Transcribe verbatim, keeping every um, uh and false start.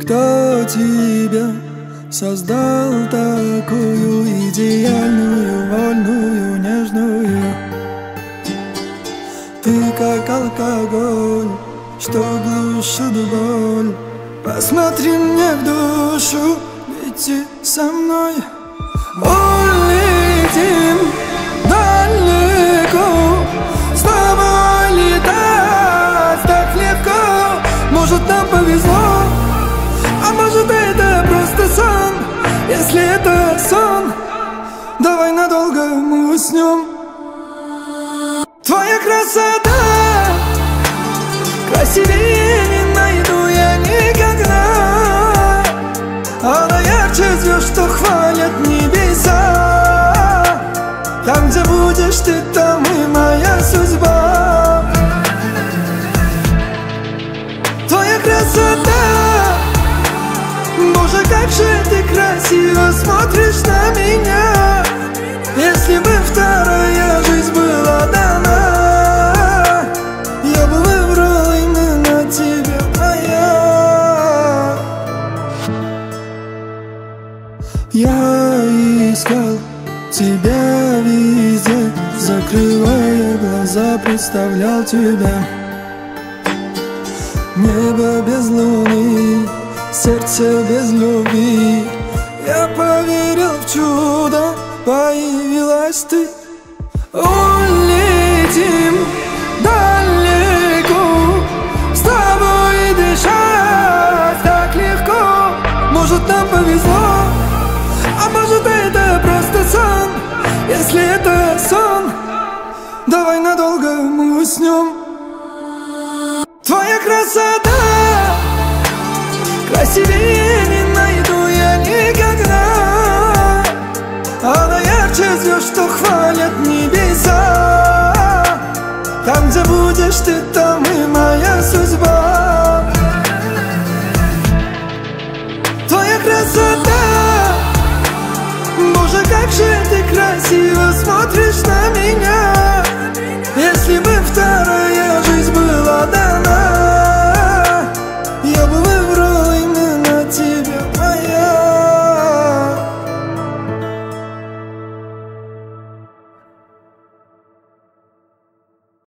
Кто тебя создал такую идеальную, вольную, нежную? Ты как алкоголь, что глушит боль. Посмотри мне в душу, лети со мной. Улетим далеко, с тобой летать так легко. Может, нам повезло, а может, это просто сон. Если это сон, давай надолго мы уснем. Твоя красота красивее не найду я никогда. Она ярче звезд, что хвалят небеса. Там, где будешь ты, там и моя судьба. Твоя красота, Боже, как же ты красиво смотришь на меня. Если бы вторая жизнь была дана, я бы выбрал именно тебя, моя. Я искал тебя везде, закрывая глаза, представлял тебя. Небо без луны, сердце без любви. Я поверил в чудо, появилась ты. Улетим далеко, с тобой дышать так легко. Может, нам повезло, а может, это просто сон. Если это сон, давай надолго мы уснем. Твоя красота красивее не найду я никогда. Она ярче звезд, что хвалят небеса. Там, где будешь ты, там и моя судьба. Твоя красота, Боже, как же ты красиво смотришь на